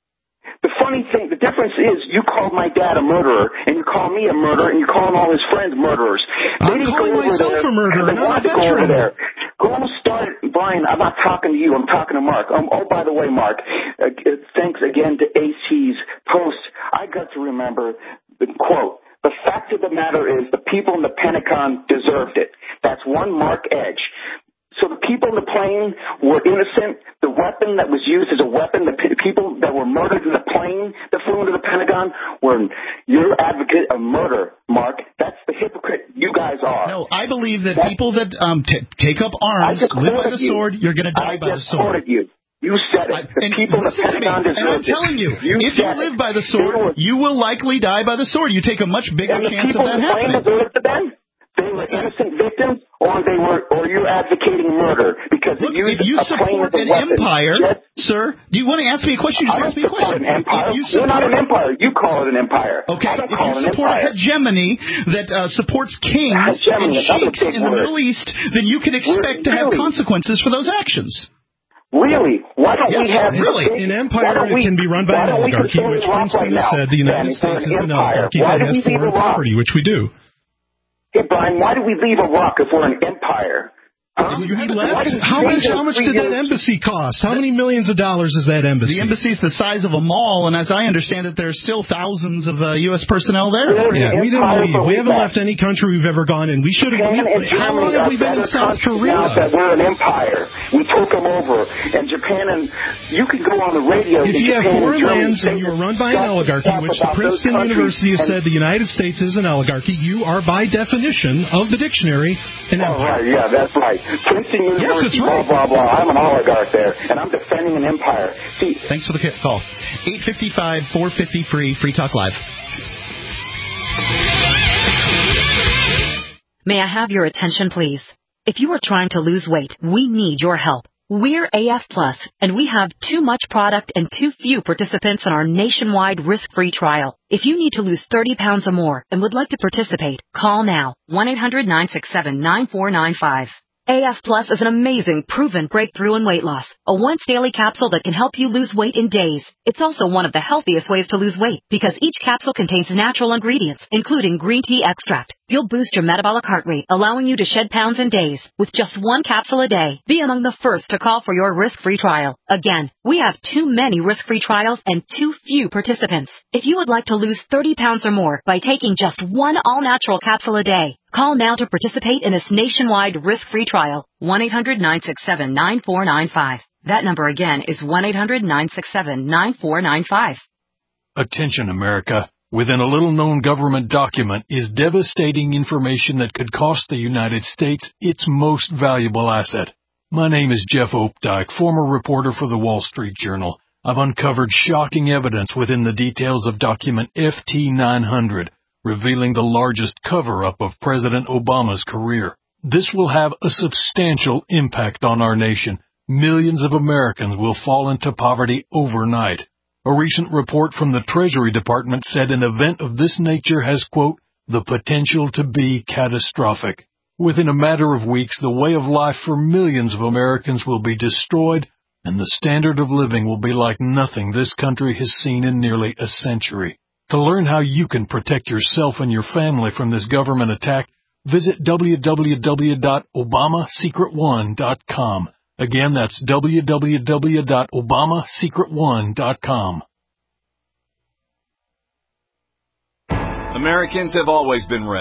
The funny thing, the difference is you called my dad a murderer, and you call me a murderer, and you're calling all his friends murderers.
I'm calling myself a murderer, and I'm a veteran.
There. Who started, Brian, I'm not talking to you, I'm talking to Mark. Um, oh, by the way, Mark, uh, thanks again to A C's post. I got to remember the quote, "The fact of the matter is the people in the Pentagon deserved it." That's one Mark Edge. So the people in the plane were innocent. The weapon that was used as a weapon, the p- people that were murdered in the plane that flew into the Pentagon were your advocate of murder, Mark. That's the hypocrite you guys are.
No, I believe that That's, people that um, t- take up arms, live by the you. sword, you're going to die
I
by the sword.
I just you. You said it. The
and
people in the Pentagon deserve it.
And I'm telling you,
you
if you live by the sword, were, you will likely die by the sword. You take a much bigger chance of that happening.
The They were innocent victims, or they were, or you're advocating murder because
Look,
you
if you support an
weapon.
empire,
yes.
sir. Do you want to ask me a question? Just
I
ask me a question.
An empire.
If you
support, We're not an empire. You call it an empire.
Okay.
I don't
if
call
you
it
support
an empire.
a hegemony that uh, supports kings
hegemony,
and sheiks in the
word.
Middle East, then you can expect
We're,
to have
really?
consequences for those actions.
Really? Why don't
yes,
we have
really?
An empire
we,
can be run by an oligarchy, which Princeton
right
has said the United States is an oligarchy
Why
that has foreign property, which we do.
Hey, Brian, why did we leave Iraq if we're an empire? Huh?
You left. How much? How much did that embassy cost? How many millions of dollars is that embassy?
The embassy is the size of a mall, and as I understand it, there's still thousands of uh, U S personnel there.
Yeah, we didn't leave. We haven't left any country we've ever gone in. We should have. How long have we been in South Korea?
That we're an empire. We took them over, and Japan and you can go on the radio.
If you have foreign lands
and
you are run by an oligarchy, which the Princeton University has said the United States is an oligarchy, you are by definition of the dictionary an empire.
Oh, right, yeah, that's right. Princeton University,
yes, that's right.
blah, blah, blah. I'm an oligarch there, and I'm defending an empire. See,
thanks for the call. eight five five, four five zero, free, Free Talk Live.
May I have your attention, please? If you are trying to lose weight, we need your help. We're A F Plus, and we have too much product and too few participants in our nationwide risk-free trial. If you need to lose thirty pounds or more and would like to participate, call now, one eight hundred nine six seven nine four nine five. A F Plus is an amazing, proven breakthrough in weight loss. A once-daily capsule that can help you lose weight in days. It's also one of the healthiest ways to lose weight because each capsule contains natural ingredients, including green tea extract. You'll boost your metabolic heart rate, allowing you to shed pounds in days with just one capsule a day. Be among the first to call for your risk-free trial. Again, we have too many risk-free trials and too few participants. If you would like to lose thirty pounds or more by taking just one all-natural capsule a day, call now to participate in this nationwide risk-free trial, one eight hundred nine six seven nine four nine five. That number again is one eight hundred nine six seven nine four nine five.
Attention, America. Within a little-known government document is devastating information that could cost the United States its most valuable asset. My name is Jeff Opdyke, former reporter for the Wall Street Journal. I've uncovered shocking evidence within the details of document F T nine hundred, revealing the largest cover-up of President Obama's career. This will have a substantial impact on our nation. Millions of Americans will fall into poverty overnight. A recent report from the Treasury Department said an event of this nature has, quote, the potential to be catastrophic. Within a matter of weeks, the way of life for millions of Americans will be destroyed, and the standard of living will be like nothing this country has seen in nearly a century. To learn how you can protect yourself and your family from this government attack, visit w w w dot obama secret one dot com. Again, that's w w w dot obama secret one dot com.
Americans have always been ready to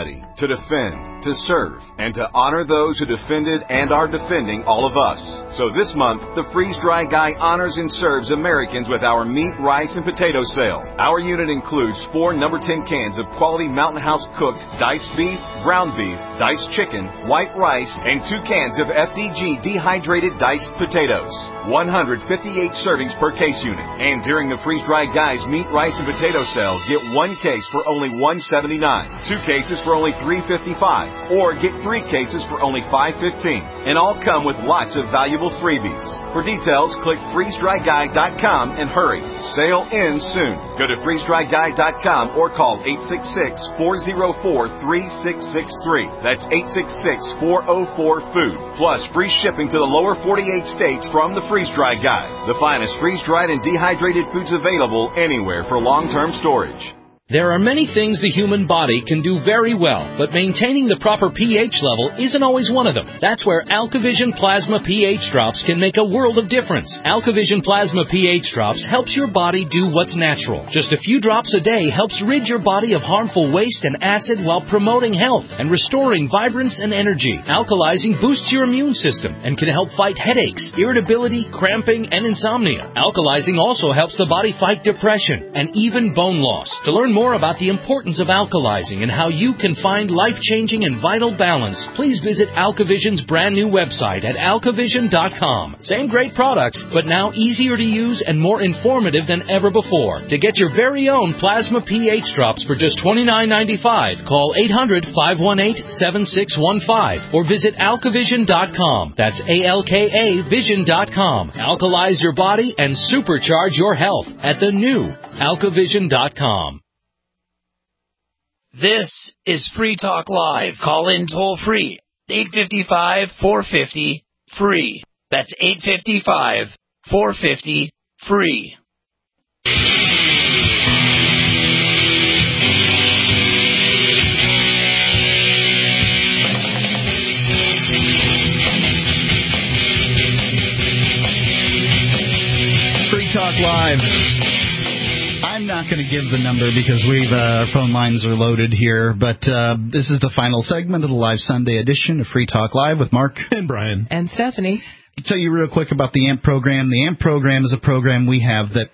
to defend, to serve, and to honor those who defended and are defending all of us. So this month, the Freeze Dry Guy honors and serves Americans with our meat, rice, and potato sale. Our unit includes four number ten cans of quality Mountain House cooked diced beef, ground beef, diced chicken, white rice, and two cans of F D G dehydrated diced potatoes. one hundred fifty-eight servings per case unit. And during the Freeze Dry Guy's meat, rice, and potato sale, get one case for only one seventy-nine, two cases for only three fifty-five, or get three cases for only five fifteen. And all come with lots of valuable freebies. For details, click freeze dry guy dot com and hurry. Sale ends soon. Go to freeze dry guy dot com or call eight six six, four oh four, three six six three. That's eight six six, four oh four, food. Plus free shipping to the lower forty-eight states from the Freeze Dry Guy. The finest freeze-dried and dehydrated foods available anywhere for long-term storage.
There are many things the human body can do very well, but maintaining the proper pH level isn't always one of them. That's where AlkaVision Plasma pH Drops can make a world of difference. AlkaVision Plasma pH Drops helps your body do what's natural. Just a few drops a day helps rid your body of harmful waste and acid while promoting health and restoring vibrance and energy. Alkalizing boosts your immune system and can help fight headaches, irritability, cramping, and insomnia. Alkalizing also helps the body fight depression and even bone loss. To learn more about the importance of alkalizing and how you can find life-changing and vital balance, please visit AlkaVision's brand new website at alkavision dot com. Same great products, but now easier to use and more informative than ever before. To get your very own Plasma pH Drops for just twenty-nine ninety-five, call eight hundred, five one eight, seven six one five or visit alkavision dot com. That's A L K A vision dot com. Alkalize your body and supercharge your health at the new alkavision dot com.
This is Free Talk Live. Call in toll free. eight five five, four five zero, free. That's eight five five, four five zero, free.
Free Talk Live. I'm not going to give the number because we've uh, our phone lines are loaded here, but uh, this is the final segment of the live Sunday edition of Free Talk Live with Mark
and Brian
and Stephanie.
I'll tell you real quick about the A M P program. The A M P program is a program we have that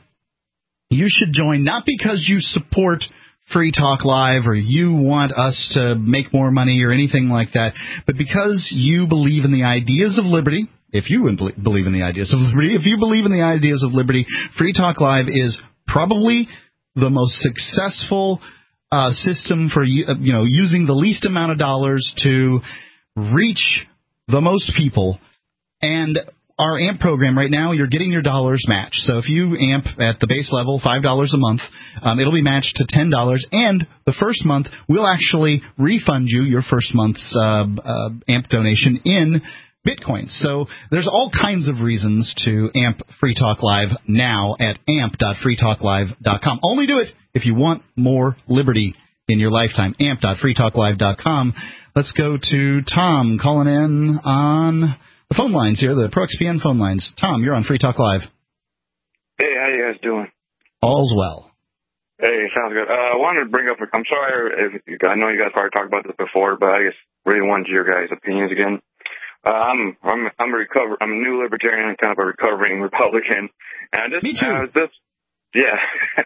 you should join, not because you support Free Talk Live or you want us to make more money or anything like that, but because you believe in the ideas of liberty. If you believe in the ideas of liberty, if you believe in the ideas of liberty, Free Talk Live is probably the most successful uh, system for you know using the least amount of dollars to reach the most people. And our A M P program right now, you're getting your dollars matched. So if you A M P at the base level, five dollars a month, um, it'll be matched to ten dollars. And the first month, we'll actually refund you your first month's uh, uh, A M P donation in Bitcoin. So there's all kinds of reasons to A M P Free Talk Live now at amp dot free talk live dot com. Only do it if you want more liberty in your lifetime. amp dot free talk live dot com. Let's go to Tom calling in on the phone lines here, the Pro X P N phone lines. Tom, you're on Free Talk Live.
Hey, how you guys doing?
All's well.
Hey, sounds good. Uh, I wanted to bring up, I'm sorry if you, I know you guys probably talked about this before, but I just really wanted your guys' opinions again. Uh, I'm I'm I'm a recover I'm a new libertarian and kind of a recovering Republican, and I just
Me too.
I was just yeah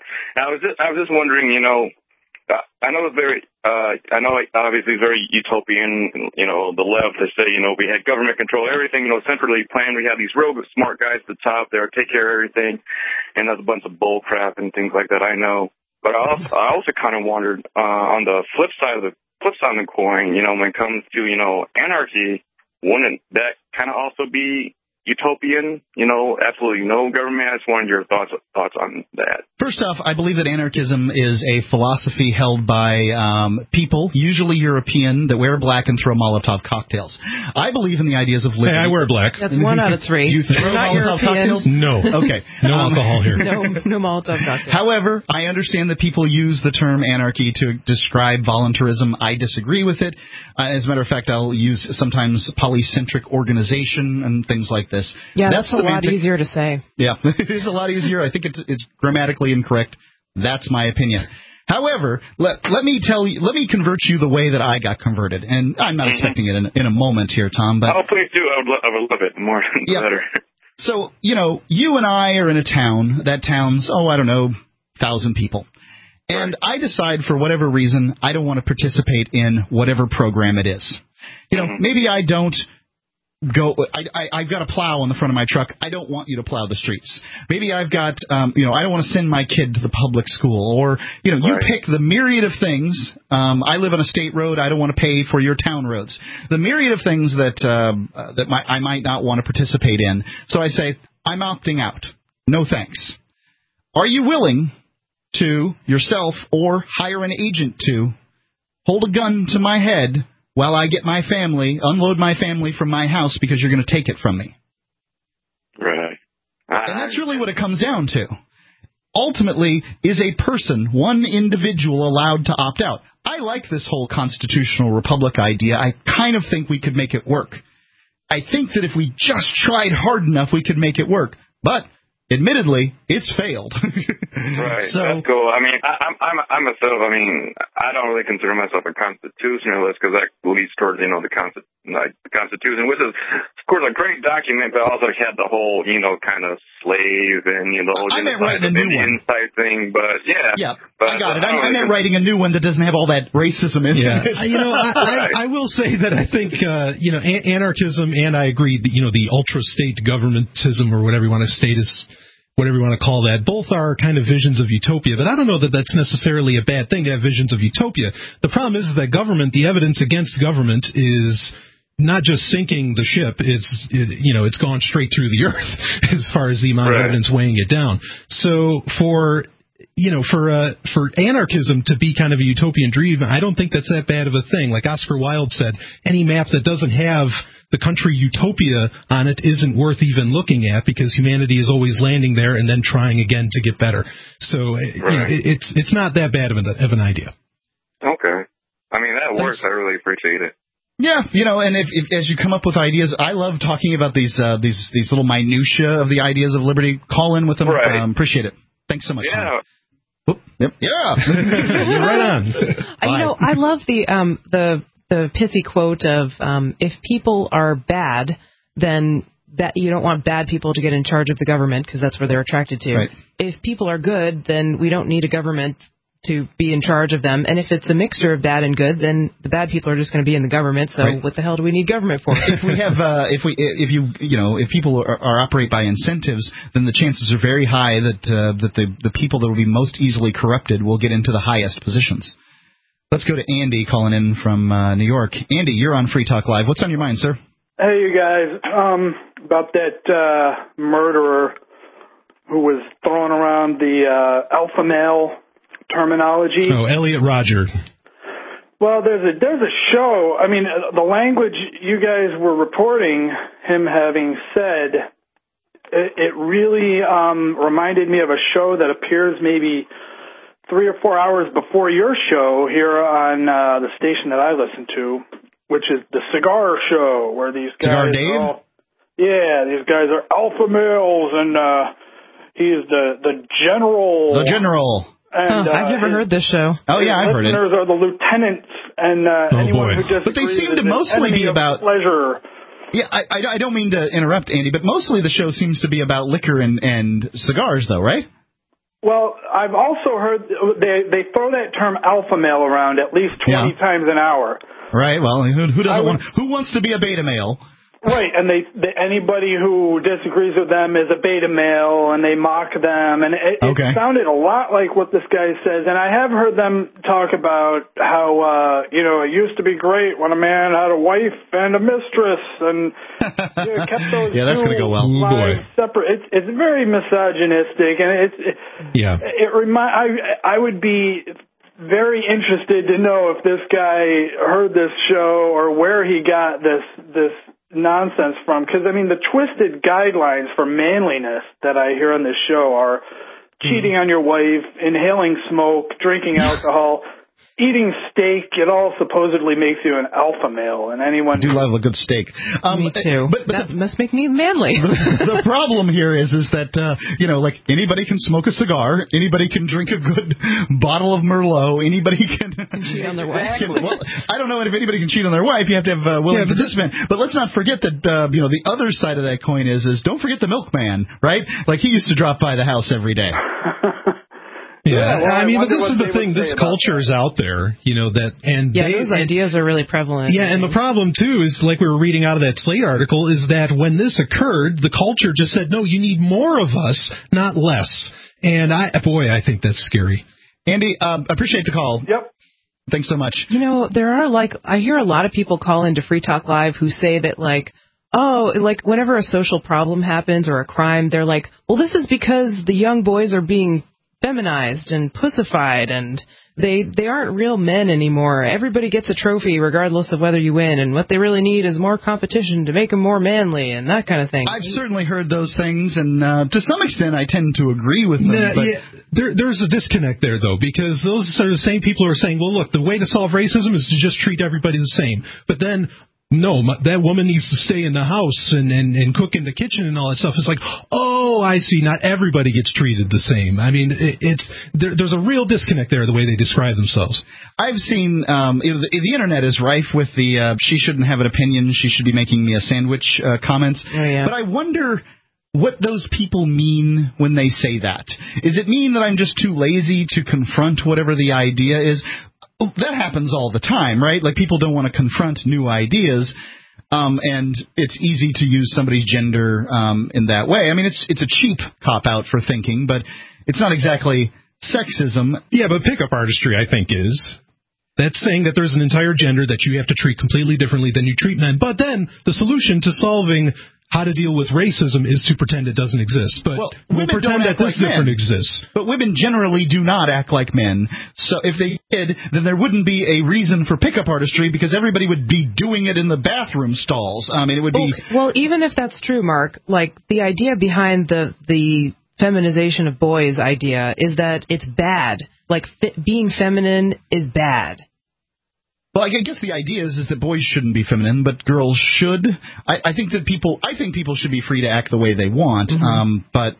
I was just I was just wondering, you know, uh, I know it's very uh I know like, obviously it's very utopian, you know, the left they say, you know, we had government control everything, you know, centrally planned, we have these real smart guys at the top there take care of everything, and that's a bunch of bull crap and things like that. I know, but I also I also kind of wondered uh, on the flip side of the flip side of the coin, you know, when it comes to, you know, anarchy. Wouldn't that kind of also be utopian? You know, absolutely no government. I just wanted your thoughts thoughts on that.
First off, I believe that anarchism is a philosophy held by um, people, usually European, that wear black and throw Molotov cocktails. I believe in the ideas of liberty.
Hey, I wear black.
That's one out of three.
You throw
Not
Molotov
European.
cocktails?
No.
Okay.
No
um,
alcohol here.
No, no Molotov cocktails.
However, I understand that people use the term anarchy to describe voluntarism. I disagree with it. Uh, as a matter of fact, I'll use sometimes polycentric organization and things like this.
Yeah,
that's,
that's a
semantic.
lot easier to say.
Yeah, it is a lot easier. I think it's, it's grammatically incorrect. That's my opinion. However, let let me tell you, let me convert you the way that I got converted, and I'm not mm-hmm. expecting it in, in a moment here, Tom. But
oh, please do. I would, lo- I would love it more. The
yeah.
better.
So you know, you and I are in a town. That town's oh, I don't know, thousand people, and right. I decide for whatever reason I don't want to participate in whatever program it is. You know, mm-hmm. maybe I don't. Go. I, I, I've got a plow on the front of my truck. I don't want you to plow the streets. Maybe I've got, um, you know, I don't want to send my kid to the public school, or you know, right. you pick the myriad of things. Um, I live on a state road. I don't want to pay for your town roads. The myriad of things that uh, uh, that my, I might not want to participate in. So I say I'm opting out. No thanks. Are you willing to yourself or hire an agent to hold a gun to my head while I get my family, unload my family from my house because you're going to take it from me?
Right.
And that's really what it comes down to. Ultimately, is a person, one individual, allowed to opt out? I like this whole constitutional republic idea. I kind of think we could make it work. I think that if we just tried hard enough, we could make it work. But admittedly, it's failed.
Right.
So,
that's cool. I mean, I, I'm I'm I'm myself. I mean, I don't really consider myself a constitutionalist because that leads towards you know the, Consti- like, the Constitution, which is of course a great document, but also had the whole you know kind of slave and you know the whole
I meant writing a new
Indian
one.
type thing. But yeah,
yeah,
but,
I got it.
I,
I, I meant writing a new one that doesn't have all that racism in
yeah.
it.
You know, I, I, I will say that I think uh, you know an- anarchism, and I agree that you know the ultra state governmentism or whatever you want to state is. Whatever you want to call that, both are kind of visions of utopia. But I don't know that that's necessarily a bad thing to have visions of utopia. The problem is, is that government, the evidence against government is not just sinking the ship, it's, it, you know, it's gone straight through the earth as far as the amount right. of evidence weighing it down. So for... You know, for uh, for anarchism to be kind of a utopian dream, I don't think that's that bad of a thing. Like Oscar Wilde said, any map that doesn't have the country utopia on it isn't worth even looking at because humanity is always landing there and then trying again to get better. So, right. you know, it, it's it's not that bad of an, of an idea.
Okay. I mean, that works. I really appreciate it.
Yeah, you know, and if, if as you come up with ideas, I love talking about these uh, these these little minutia of the ideas of liberty. Call in with them.
Right.
Um, appreciate it. Thanks so much.
Yeah.
Tom. Oh, yep. Yeah.
You're right on.
You know, I love the um the the pithy quote of um if people are bad, then that you don't want bad people to get in charge of the government because that's where they're attracted to.
Right.
If people are good, then we don't need a government to be in charge of them. And if it's a mixture of bad and good, then the bad people are just going to be in the government. So right. what the hell do we need government for?
If we have, uh, if we, if you, you know, if people are, are operate by incentives, then the chances are very high that uh, that the the people that will be most easily corrupted will get into the highest positions. Let's go to Andy calling in from uh, New York. Andy, you're on Free Talk Live. What's on your mind, sir?
Hey, you guys. Um, about that uh, murderer who was throwing around the uh, alpha male terminology.
Oh, Elliot Rodger.
Well, there's a there's a show. I mean, the language you guys were reporting him having said, it, it really um, reminded me of a show that appears maybe three or four hours before your show here on uh, the station that I listen to, which is the Cigar Show, where these guys
Cigar Dave?
are all, yeah, these guys are alpha males, and uh, he is the the general.
The general.
And,
oh, I've
uh,
never
his,
heard this show.
Oh, yeah, I've heard it.
Listeners are the lieutenants, and uh,
oh,
anyone
boy.
who disagrees
But they seem to
is
mostly be about
pleasure.
Yeah, I, I, I don't mean to interrupt, Andy, but mostly the show seems to be about liquor and, and cigars, though, right?
Well, I've also heard they they throw that term alpha male around at least twenty
yeah.
times an hour.
Right. Well, who, who doesn't
would,
want? Who wants to be a beta male?
Right, and they, they anybody who disagrees with them is a beta male, and they mock them, and it,
okay.
it sounded a lot like what this guy says. And I have heard them talk about how uh, you know it used to be great when a man had a wife and a mistress, and you know, kept those
yeah, that's
two
gonna go well.
lives separate. It's it's very misogynistic, and it's it,
yeah.
It remind I I would be very interested to know if this guy heard this show or where he got this this. nonsense from, because I mean the twisted guidelines for manliness that I hear on this show are cheating on your wife, inhaling smoke, drinking alcohol, eating steak, it all supposedly makes you an alpha male, and anyone
I do love a good steak. Um,
Me too.
But, but
that
the,
must make me manly.
the, the problem here is is that uh, you know, like anybody can smoke a cigar, anybody can drink a good bottle of Merlot, anybody can
cheat on their wife.
Can, well, I don't know if anybody can cheat on their wife. You have to have uh, willing
yeah, but
participant. But let's not forget that uh, you know, the other side of that coin is is don't forget the milkman, right? Like he used to drop by the house every day.
Yeah,
Yeah, well,
I mean,
I
but this
wonder
is
what
the
they
thing.
would
This
say about
culture is out there, you know, that, and
Yeah,
they,
those
and,
ideas are really prevalent.
yeah, and the problem, too, is like we were reading out of that Slate article, is that when this occurred, the culture just said, no, you need more of us, not less. And, I, boy, I think that's scary.
Andy, um, appreciate the call.
Yep.
Thanks so much.
You know, there are, like, I hear a lot of people call into Free Talk Live who say that, like, oh, like, whenever a social problem happens or a crime, they're like, well, this is because the young boys are being feminized and pussified, and they they aren't real men anymore. Everybody gets a trophy regardless of whether you win, and what they really need is more competition to make them more manly and that kind of thing.
I've certainly heard those things, and uh, to some extent I tend to agree with them.
Nah,
but
yeah, there, there's a disconnect there, though, because those are the same people who are saying, well, look, the way to solve racism is to just treat everybody the same. But then, no, my, that woman needs to stay in the house and, and, and cook in the kitchen and all that stuff. It's like, oh, I see, not everybody gets treated the same. I mean, it, it's there, there's a real disconnect there, the way they describe themselves.
I've seen, um, you know, the, the internet is rife with the uh, she shouldn't have an opinion, she should be making me a sandwich uh, comments.
Oh, yeah.
But I wonder what those people mean when they say that. Is it mean that I'm just too lazy to confront whatever the idea is? That happens all the time, right? Like people don't want to confront new ideas, um, and it's easy to use somebody's gender um, in that way. I mean, it's it's a cheap cop-out for thinking, but it's not exactly sexism.
Yeah, but pickup artistry, I think, is. That's saying that there's an entire gender that you have to treat completely differently than you treat men. But then the solution to solving how to deal with racism is to pretend it doesn't exist. But
well,
we'll pretend that this
like
different
men.
exists.
But women generally do not act like men. So if they did, then there wouldn't be a reason for pickup artistry because everybody would be doing it in the bathroom stalls. I mean, it would be...
Well, even if that's true, Mark, like the idea behind the the feminization of boys idea is that it's bad. Like fi- being feminine is bad.
Well, I guess the idea is, is that boys shouldn't be feminine, but girls should. I, I think that people, I think people should be free to act the way they want, mm-hmm. um, but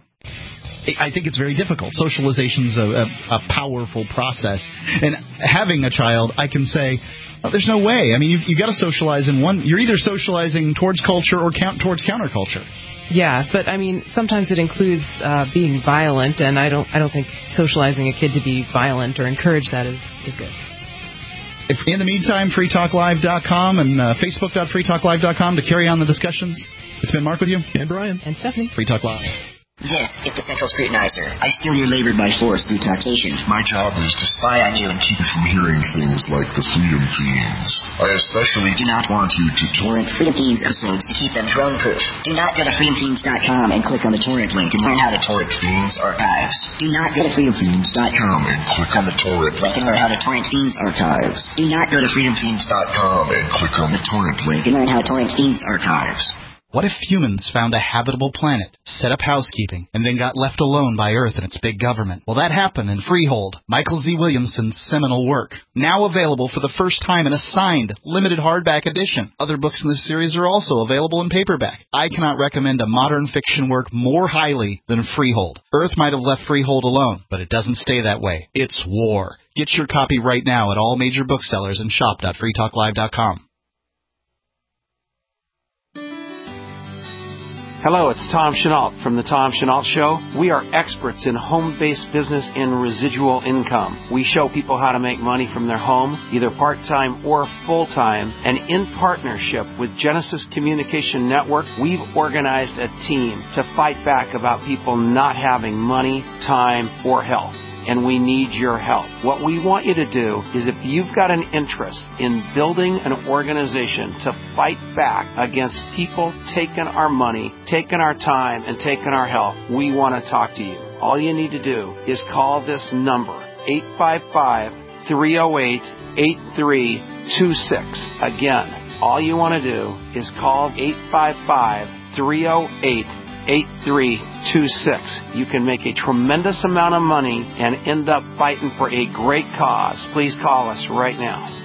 I think it's very difficult. Socialization's a, a, a powerful process, and having a child, I can say, oh, there's no way. I mean, you you got to socialize in one. You're either socializing towards culture or count towards counterculture.
Yeah, but I mean, sometimes it includes uh, being violent, and I don't, I don't think socializing a kid to be violent or encourage that is is good.
If, in the meantime, free talk live dot com and uh, facebook dot free talk live dot com to carry on the discussions. It's been Mark with you.
And Brian.
And Stephanie.
Free Talk Live.
Yes, if the central scrutinizer. I steal your labor by force through taxation.
My job is to spy on you and keep you from hearing things like the Freedom Fiends. I especially
do not want you to torrent Freedom Fiends episodes to keep them drone-proof. Do not go to freedom fiends dot com and click on the torrent link and learn how to torrent Fiends archives. Do not go to freedom fiends dot com
and click on the torrent
link and learn how to torrent Fiends archives. Do not go to freedom fiends dot com
and click on the torrent link
and learn how to torrent Fiends archives.
What if humans found a habitable planet, set up housekeeping, and then got left alone by Earth and its big government? Well, that happened in Freehold, Michael Z. Williamson's seminal work. Now available for the first time in a signed, limited hardback edition. Other books in this series are also available in paperback. I cannot recommend a modern fiction work more highly than Freehold. Earth might have left Freehold alone, but it doesn't stay that way. It's war. Get your copy right now at all major booksellers and shop dot free talk live dot com.
Hello, it's Tom Chenault from The Tom Chenault Show. We are experts in home-based business and residual income. We show people how to make money from their home, either part-time or full-time. And in partnership with Genesis Communication Network, we've organized a team to fight back about people not having money, time, or health. And we need your help. What we want you to do is if you've got an interest in building an organization to fight back against people taking our money, taking our time, and taking our health, we want to talk to you. All you need to do is call this number, eight five five, three oh eight, eight three two six. Again, all you want to do is call eight five five, three oh eight, eight three two six. You can make a tremendous amount of money and end up fighting for a great cause. Please call us right now.